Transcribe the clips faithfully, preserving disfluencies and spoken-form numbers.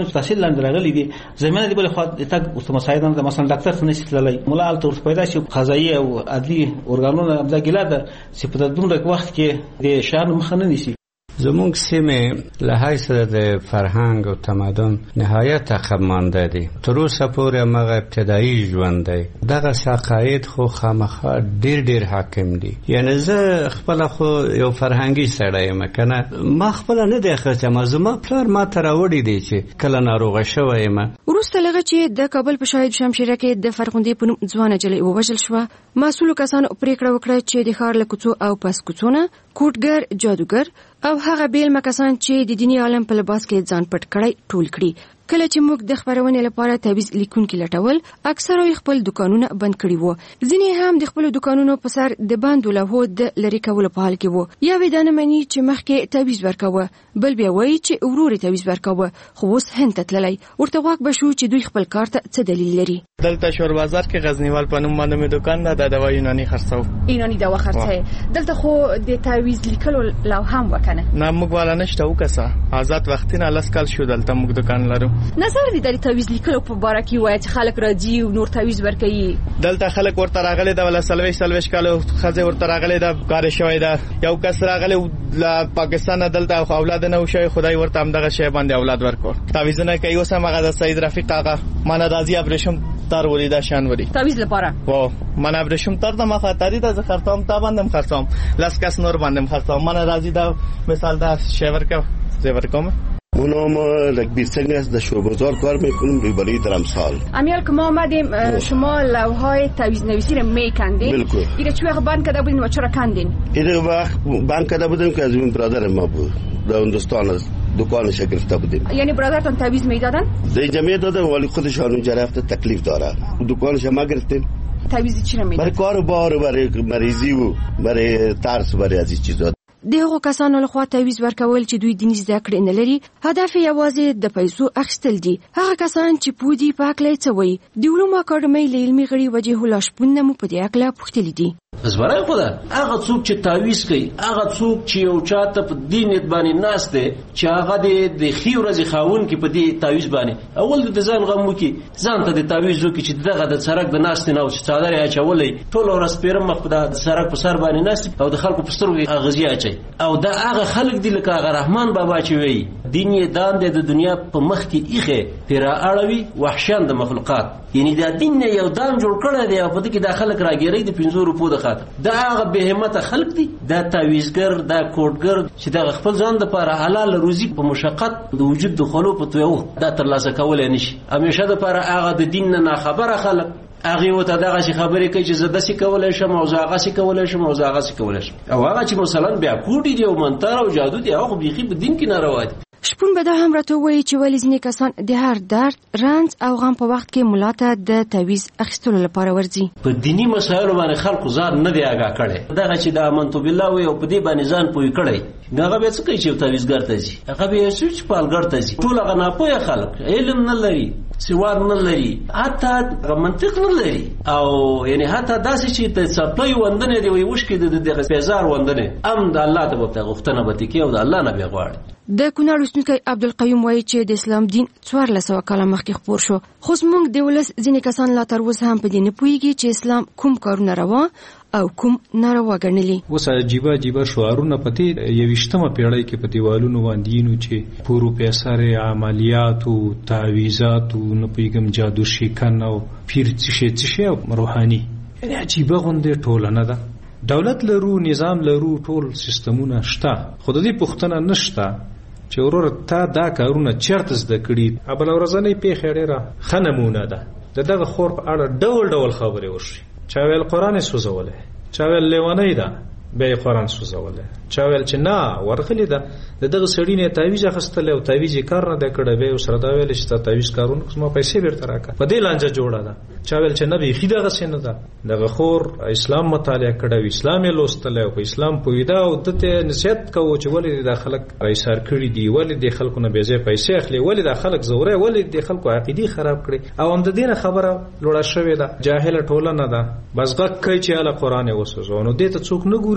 تحصیل لاندې راغلي دي زمينه دی بل خو تک مساعدان د مثلا ډاکټر څخه نشي تللی مولا ال تور پیدا شي قضایي او عدلي ارګانونه د ګلاده چې په دومره وخت کې د شان مخنه نشي. زمونږ سیمه له حیث د فرهنګ او تمدن نهایت عقب مانده دي. تر اوسه پورې هغه ابتدایي ژوند دی. دغه عقاید خو خامخا ډیر ډیر حاکم دي. یعنی زه خپل خو یو فرهنګي سړی یم کنه ما خپل نه دی خرڅم زما پلار ما ته راوړی دی چې کله ناروغه شوی یم. وروسته لغه چې د کابل په شاهد شمشیره کې د فرغوندې په نوم ځوانه جلۍ ووژل شوه مسؤل کسانو پریکړه وکړه چې د ښار له کوڅو او پس کوڅونه کوټګر جادوګر او هغه بیل مکسان چې د دینی عالم په لباس کې ځان پټ کړی ټول کړي. کله چې موږ د خبرونې لپاره تعویض لیکونکي لټول اکثره خپل دکانونه بند کړي وو. ځینې هم د خپل دکانونو په سر د بندو لوحو د لری کولو په حال کې وو. یا وې د نمنې چې مخکې تعویض ورکاوه بل بیا وایي چې ورور تعویض ورکاوه خو اوس هند ته تللی ورته واک بشو چې دوی خپل کار ته څه دلیل لري. دلته شور بازار کې غزنیوال په نوم باندې مې دکان ده د دوا یوناني خرڅو. یوناني دوا خرڅه دلته خو د تعویض لیکلو لوحه هم وکنه. نه موږ والا نشته وکسه آزاد وختینه لسکل شو دلته موږ دکان لرو. نظر دې د تعویض لیکلو په باره کې وایي چې خلک راځي او نور تعویض ورکوي. دلته خلک ورته راغلي دا ولا سلوي سلويش کالو خزه ورته راغلي دا کار شوی دا یو کس راغلی له پاکستان دلته خو اولاد نه وشي خدای ورته هم دغه شی باندې اولاد ورکړ. تعویضونه کوي اوس هغه د سید رفیق آقا من راضی ابریشم تر ولیدا شان وری تعویض لپاره و من ابریشم تر د مخاطری د خرڅوم تا باندې خرڅوم لاس کس نور باندې خرڅوم من راضی دا مثال دا شیور کا زیور کوم منم رکبی سنگ است در شوربازار کار میکنم روبروی درمسال. امیال که ما آمدیم شما لوحای تعویض نویسی رو میکندین. بالکل. اینو چه وقت بند کرده بودین و چرا کندین؟ اینو وقت بند کرده بودیم که از این برادر ما بود. در هندوستان از دکانش گرفته بودیم. یعنی برادرتون تعویض میدادن؟ در جمعیت دادن ولی خودشان اونجا رفته تکلیف داره. دکانش ما گرفتیم. تعویض چی رو میدادن؟ برای کار بار برای مریضی و برای ترس برای از این چیزا. دغه کسانو لخوا تعویض ورکول چې دوی دیني زده کړې نه لري هدف یوازې د پیسو اخیستل دي. هغه کسان چې پودي پاکلای څوي د علومو اکاډمۍ له علمي غړي وجه الله شپون مو په دې اکلا پوښتلې دي. زبرای خدا هغه څوک چې تعویض کوي هغه څوک چې یو چاته په دین باندې ناس دی چې هغه د خې ورځې خاون کې په دې تعویض باندې اول د ځان غم وکي ځان ته د تعویض وکي چې دغه د سرک د ناس نه او چې څادر یې اچولې ټول ورځ پیرم مخ د سرک په سر باندې ناس او د خلکو په سترګو غزي اچي او دا هغه خلک دي لکه هغه رحمان بابا چې وی دین یې دان د دنیا په مخ کې ایخه پیرا اړوي وحشان د مخلوقات یعنی دا دین نه یو دان جوړ کړی دی او په دې کې د خلک راګیری د پنځو روپو د خاطر دا هغه به همت خلک دي دا تعویضګر دا کوټګر چې د خپل ځان د لپاره حلال روزي په مشقت د وجود د خلو په توو دا ترلاسه کول نشي همیشه د لپاره هغه د دین نه خبره خلک هغه وته دغه شي خبرې کوي چې زده سي کولای شم او زاغه سي کولای شم او زاغه سي کولای شم او هغه چې مثلا بیا کوټي دی او منتر او جادو دی هغه بيخي په دین کې ناروا دي. شپون به دا هم راته وایي چې ولې ځینې کسان د هر درد رنځ او غم په وخت کې ملا ته د تعویض اخیستلو لپاره ورځي. په دینی مسایلو باندې خلکو ځان نه دی آگاه کړي دغه چې د امنت بالله وي او په دې باندې ځان پوي کړي هغه به څه کوي چې تعویضګر ته ځي هغه به سوچ پالګر ته ځي ټول هغه نه پوهه خلک علم نه لري سواد نه لري حتی منطق نه لري او یعنی حتی داسې چې ته سپلای وندنه دی وي وشکې د دغه پیزار وندنه ام د الله ته په غوښتنه به تکي او د الله نه به غواړي. د کونړ اوسېدونکی عبدالقیوم وایي چې د اسلام دین څوارلس سوه کاله مخکې خپور شو خو زموږ د ولس ځینې کسان لا تر اوسه هم په دې نه پوهېږي چې اسلام کوم کارونه روا او کوم ناروا ګڼلي. اوس عجیبه عجیبه شعارونه پتی یویشتمه پیړۍ کې په دیوالونو باندې نو چې پروفیسور عملیات او تعویضات او نه پیغام جادو شیکن او پیر څه څه روحاني یعنی عجیبه غونډه ټولنه ده. دولت لرو نظام لرو ټول سیستمونه شته خو د دې پوښتنه نشته چې ورور تا دا کارونه چرته زده کړي ابل ورځنی پیښه ډیره خنمونه ده دغه خور په اړه ډول ډول خبرې وشي چا ویل قرآن سوزوله چا ویل لیوانی ده به قرآن سوزوله چا ویل چې نه ورغلی ده دغه سړی نه تعویض اخستل او تعویض کار نه کړه به سره دا ویل چې تعویض کارونه ما پیسې بیرته راکړه په دې لانجه جوړه ده چا ویل چې نه به خیدغه سینه ده دغه خور اسلام مطالعه کړه اسلام یې لوستل او په اسلام پویدا او دته نصیحت کوو چې ولې د خلک ایثار کړی دی ولې د خلکو نه به ځای پیسې اخلي ولې د خلک زوره ولې د خلکو عقیده خراب کړي او هم د دینه خبره لوړه شوې ده جاهل ټولنه ده بس غږ کوي چې ال قرآن وسوځو نو دې ته څوک نه ګوري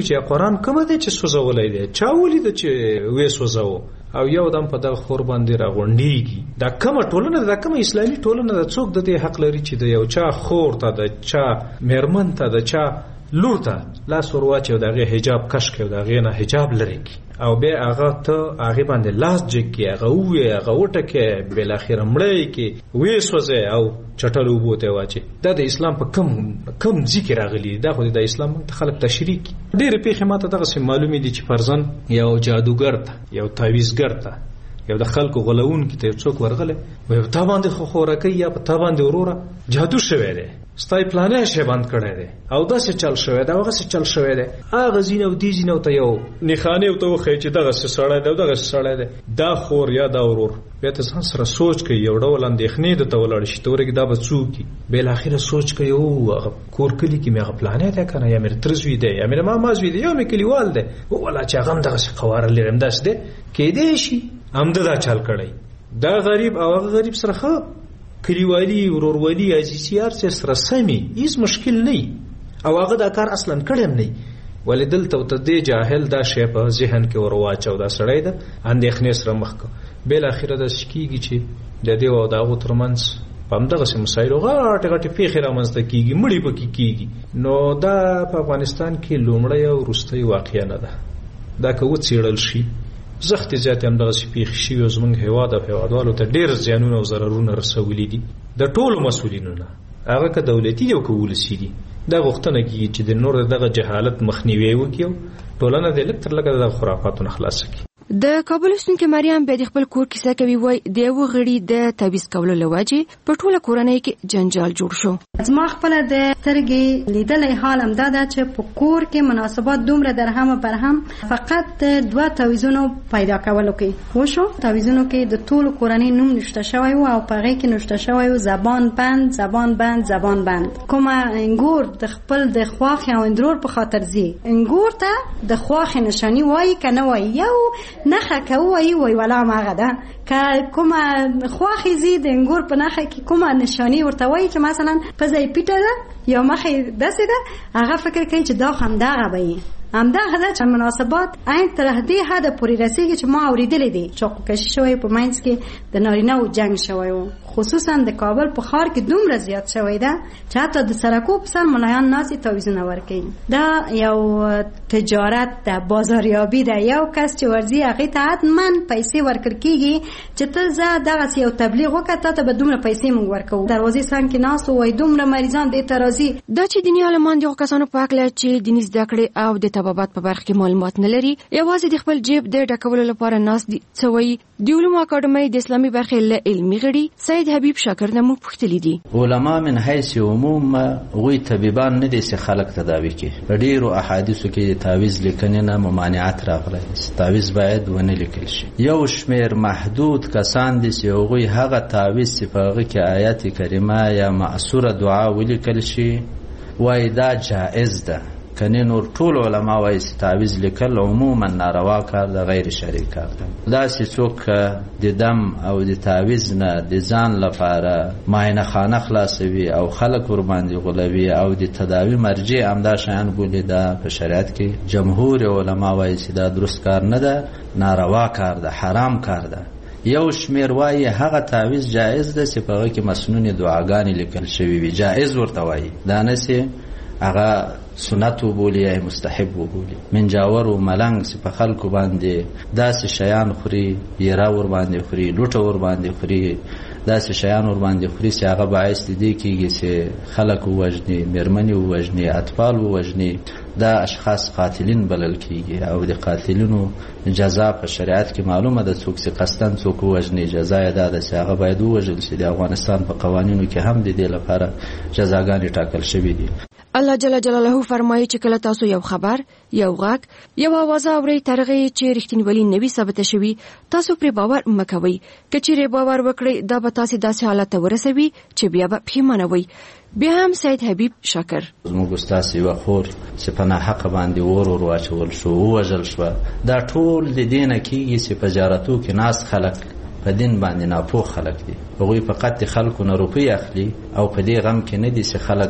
ګوري چې قرآن کوم دی چې سوځولای دی چا ولید چې وې سوځاو او یو دم په دغه خور باندې راغونډيږي دا کومه ټولنه دا کومه اسلامي ټولنه د څوک د دې حق لري چې د یو چا خور ته د چا میرمن ته د چا لور ته لاس ورواچي او دغه حجاب کش کوي دغه نه حجاب لري او به هغه ته هغه باندې لاس جګي هغه وې هغه وټکه بل اخر مړی کې وې سوځي او چټلو بوته واچي دا د اسلام په کم کم ذکر راغلي دا خو د اسلام ته خلک تشریک ډېر پیخه ماته دغه سم معلومه دي چې فرزن یو جادوګر ته یو تعویذګر ته یو د خلکو غلون کې ته څوک ورغله وي تا باندې خو خورکه یا تا باندې وروره جادو شوی دی ستای پلانې شه بند کړی دی او دا څه چل شوی دی هغه څه چل شوی دی هغه زینو دی زینو ته یو نخانه او ته خو چې دغه څه سړی دی دغه سړی دی دا خور یا دا ورور به ته ځان سره سوچ کوي یو ډول اندېخنې د تولړ شي تورګي دا به څوکي بل اخر سوچ کوي او هغه کور کلی کې مې پلانې ده کنه یا مې ترزوی دی یا مې ما مازوی دی یا مې کلیوال دی ولا چې هغه دغه څه قوار لرم داس دی کې دی شي امده دا چل کړی دا غریب او هغه غریب سره خو کلیوالی وروروالی عزیزی ارسه سره سمي هیڅ مشکل نه او هغه دا کار اصلا کړم نه ولدل ته ته دی جاهل دا شی په ذهن کې ورواچو دا سړی دا اندېخنې سره مخ کو بل اخره د شکیږي چې د دې او دا غوترمنس پم دغه سم مسایل غاټ غاټ پیخه رامنځته کیږي مړی پکې کیږي نو دا په افغانستان کې لومړی او وروستۍ واقعیا نه ده دا کو څېړل شي زخت زیات هم دغه پیښ شي او زمونږ هواد او هوادوالو ته ډیر زیانونه او ضررونه رسولي دي د ټولو مسولینو نه هغه که دولتي یو کول سي دي دا غوښتنه کوي چې د نور دغه جهالت مخنیوي وکړي ټولنه د لکتر لګه د خرافاتو نه خلاص کړي د کابل ستونکو مریم به د خپل کور کیسه کوي وای د یو غړي د تعویض کولو لواجه په ټوله کورنۍ کې جنجال جوړ شو. زما خپل د سترګې لیدلې حال هم دا ده چې په کور کې مناسبات دومره درهم پر هم فقط دوه تعویضونو پیدا کولو کې وشو. تعویضونو کې د ټول کورنۍ نوم نشته شوی او په هغه کې نشته شوی زبان بند زبان بند زبان بند کومه انګور د خپل د خواخ او اندرور په خاطر زی انګور ته د خواخ نشانی وای کنه وای یو نخه کوي وای ولا ماغه ده که کومه خواخي زید انګور په نخه کې کومه نشانی ورته وای چې مثلا په ځای پیټه ده یا مخه دسه ده هغه فکر کوي چې دا هم دا غوي هم دا هدا چې مناسبات عین تر دې حد پورې رسیږي چې ما اوریدلې دي چې کشي شوی په ماینس کې د نارینه او جنگ شوی خصوصا د کابل په ښار کې دومره زیات شوی ده چې حتی د سرکو په سر ملایان ناسي تعویضونه ورکوي. دا یو تجارت د بازاریابي ده. یو کس چې ورځي هغه ته حتما پیسې ورکړ کیږي چې ته زه دغه یو تبلیغ وکړه ته به دومره پیسې مونږ ورکو. دروازې څنګه کې ناس وای دومره مریضان د اعتراضي دا چې دنیا علمان دي کسانو په اړه چې دیني زده کړې او د طبابت په برخه کې معلومات نه لري یوازې د خپل جیب د ډکولو لپاره ناس دي څوي د علومو اکاډمۍ د اسلامي برخې له علمي غړي سید حبیب شاکر نمو پوښتلي دي. علما من حیث عموم غوي طبيبان نه دي چې خلک تداوي کوي. په ډیرو احادیثو کې تعویض لیکنې نه ممانعت راغلي. تعویض باید ونه لیکل شي. یو شمیر محدود کسان دي چې غوي هغه تعویض چې په هغه کې آیات کریمه یا معصوره دعا ولیکل شي وای دا جائز ده. کنه نور ټول علما وایي چې تعویض لیکل عموما ناروا کار ده غیر شرعي کار ده. دا چې څوک د دم او د تعویض نه د ځان لپاره معاینه خانه خلاصوي او خلک ور باندې غولوي او د تداوی مرجع امدا شان بولي دا په شریعت کې جمهور علما وایي چې دا درست کار نه ده ناروا کار ده حرام کار ده. یو شمیر وایي هغه تعویض جائز ده چې په هغه کې مسنون دعاګانې لیکل شوی وي جائز ورته وایي دا نه سي هغه سنت وبولي یا مستحب وبولي. من جاور او ملنګ چې په خلکو باندې داسې شیان خوري یرا ور باندې خوري لوټه ور باندې خوري داسې شیان ور باندې خوري چې هغه باعث دي کېږي چې خلک ووجني مېرمنې ووجني اطفال ووجني دا اشخاص قاتلین بلل کېږي او د قاتلینو جزا په شریعت کې معلومه ده څوک چې قصدن څوک ووجني جزا یې ده چې هغه باید ووژل شي. د افغانستان په قوانینو کې هم د دې لپاره جزاګانې ټاکل شوي دي. الله جل جلاله فرمایي چې کله تاسو یو خبر یو غږ یو आवाज اورئ ترغه چې رښتینولي نوي ثابت شوي تاسو پر باور مکوئ. کچېره باور وکړئ دا به تاسو داسې حالت ورسوي چې بیا به پښیمانه وئ. بیا هم سید حبیب شاکر زموږ استاد یو خور چې په نه حق باندې ور ور واچول شو وژل شو دا ټول د دینه کېږي چې په جارتو کې ناس خلک په دین باندې ناپوه خلک دي. هغوی فقط خلکو نه روپۍ اخلي او په دې غم کې نه دي چې خلک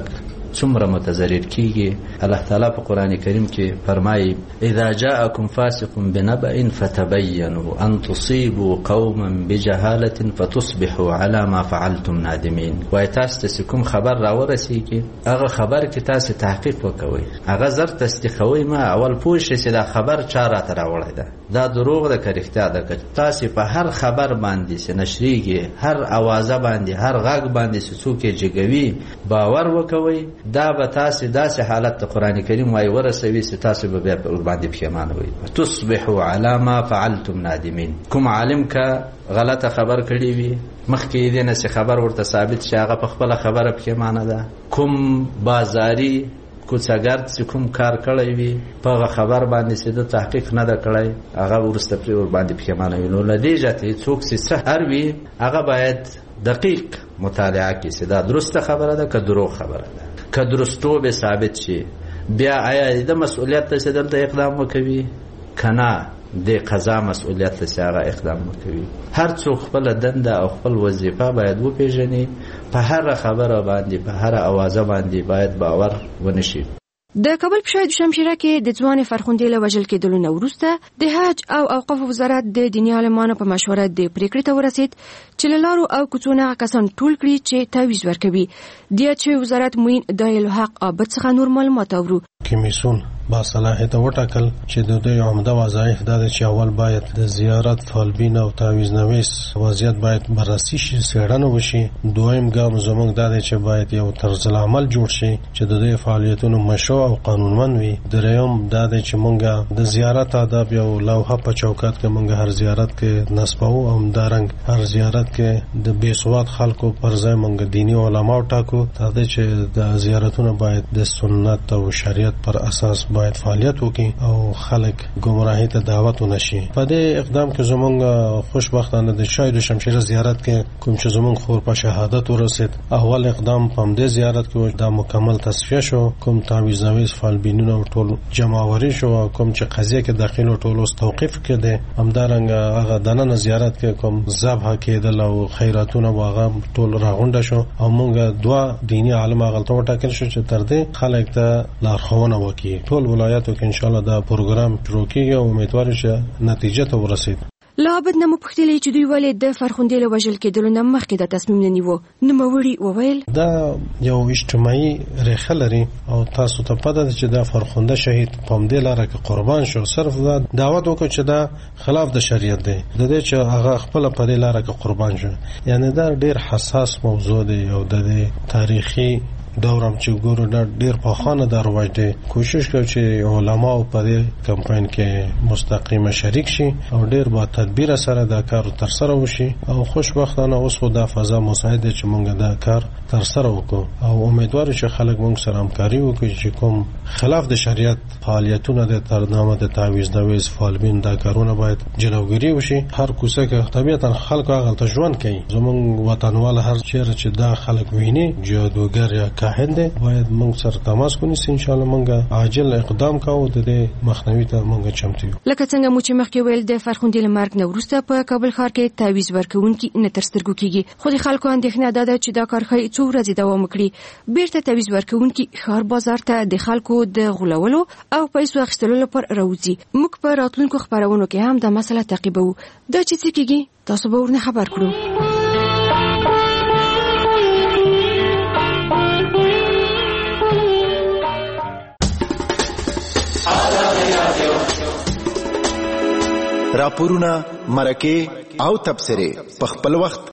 څومره متضرر کیږي. الله تعالی په قران کریم کې فرمایي اذا جاءكم فاسق بنبأ فتبينوا ان تصيبوا قوما بجهاله فتصبحوا على ما فعلتم نادمين. وای تاسو ته کوم خبر راورسیږي هغه خبر کې تاسو تحقیق وکوي، هغه زر تصدیقوي، ما اول پوه شئ چې دا خبر چا راته راوړی ده، دا دروغ ده که رښتیا ده. که تاسو په هر خبر باندې چې نشریږي، هر اوازه باندې، هر غږ باندې چې څوک یې جګوي باور وکوي، دا به تاسو داسې حالت ته قران کریم وايي ورسوي چې تاسو به بیا باندې پښیمانه وي. تصبحوا على ما فعلتم نادمين. کوم عالم کا غلطه خبر کړی وي مخکې دې نه چې خبر ورته ثابت شي هغه په خپل خبره پښیمانه ده. کوم بازاري کوڅهګرد چې کوم کار کړی وي په خبر باندې چې د تحقیق نه ده کړی هغه ورسته پرې ور باندې پښیمانه وي. نو لدې جته څوک چې سحر وي هغه باید دقیق مطالعه کړي چې دا درسته خبره ده که دروغ خبره ده. که درستو به ثابت شي بیا آیا د مسؤلیت ته دلته اقدام وکوي کنه د قضا مسؤلیت ته هغه اقدام وکوي. هر څوک خپل دنده او خپل وظیفه باید وپیژني، په هر خبره باندې په هر اوازه باندې باید باور ونشي. د کابل په شاهد شمشیره کې د ځوان فرخندې له وژل کېدلو نه وروسته د حج او اوقاف وزارت د دیني عالمانو په مشوره د پریکړې ته ورسید چې له لارو او کوڅو کسان ټول کړي چې تعویض ورکوي. د چې وزارت موین د الحق آباد څخه نور معلومات اورو. کمیسون با صلاحیت وټاکل چې د دوی عمده وظایف دا چې اول باید د زیارت طالبین او تعویض نویس وضعیت باید بررسي شي، څېړنه وشي. دویم ګام زموږ دا دی چې باید یو طرز العمل جوړ شي چې د دوی فعالیتونو مشروع او قانونمند وي. دریم دا دی چې موږ د زیارت آداب یو لوحه په چوکاټ کې موږ هر زیارت کې نصبو او همدارنګ هر زیارت کې د بې سواد خلکو پر ځای موږ دیني علما ټاکو. دا دی چې د زیارتونو باید د سنت او شریعت پر اساس باید فعالیت وکړي او خلک گمراهی ته دعوت ونشي. په دې اقدام کې زمونږ خوشبختانه د شاهد شمشیره زیارت کې کوم چې زمونږ خور په شهادت ورسید، اول اقدام په دې زیارت کې دا مکمل تصفیه شو. کوم تعویض نویس فالبینونه ټول جمعواري شو، کوم چې قضیه کې داخلو ټول اوس توقیف کړي. همدارنګ هغه دننه زیارت کې کوم ذبح کېدل او خیراتونه واغه ټول راغونډه شو او موږ دوا دینی عالم غلطه وټاکل شو چې تر دې خلک ته لارښوونه وکړي. ټول ولایتو کې ان شاء الله دا پروګرام شروع کیږي او امیدوار شه نتیجه ته ورسید. لابد نه مو پوښتلې چې دوی ولې د فرخندې له وژل کېدلو نه مخکې د تصمیم نه نیو. نوموړي وویل دا یو اجتماعي ریښه لري او تاسو ته پته ده چې دا فرخنده شهید په همدې لاره کې قربان شو. صرف دا دعوت وکړو چې دا خلاف د شریعت دی، د دې چې هغه خپل په دې لاره کې قربان شو. یعنی دا ډیر حساس موضوع دی او د تاریخي دورم چې ګورو دا ډیر په خانه دروځ دی. کوشش کوي چې علماء په دې کمپاین کې مستقیمه شریک شي او ډیر با تدبیر سره دا کار تر سره وشي او خوشبختانه اوس دا فضا مساعد چې موږ دا کار تر سره وکړو او امیدوار چې خلک موږ سره همکاري وکړي چې کوم خلاف د شریعت فعالیتونه د ترنامه د تعویض نویس فالبین دا کارونه باید جلوګیری وشي. هر کوڅه کې طبیعتا خلکو هغه ته ژوند کوي. زموږ وطنوال هر چیرې چې دا خلک ویني جادوګر یا کاهن دی باید موږ سره تماس ونیسو. ان شاء الله موږ عاجل اقدام کوو د دې مخنیوي ته موږ چمتو یو. لکه څنګه مو چې مخکې ویل د فرخندې مرګ نه وروسته په کابل ښار کې تعویض ورکوونکي نه تر سترګو کیږي، خو د خلکو اندېښنه ده چې دا کار ښایي څو ورځې دوام وکړي. بیرته تعویض ورکوونکي ښار بازار ته د خلکو د غولولو او پیسو اخیستلو لپاره راوځي. موږ په راتلونکو خبرونو کې هم دا مسله تعقیبوو. دا چې څه کیږي تاسو به ورنه خبر کړو. راپورونه، مرکه او تبصره په خپل وخت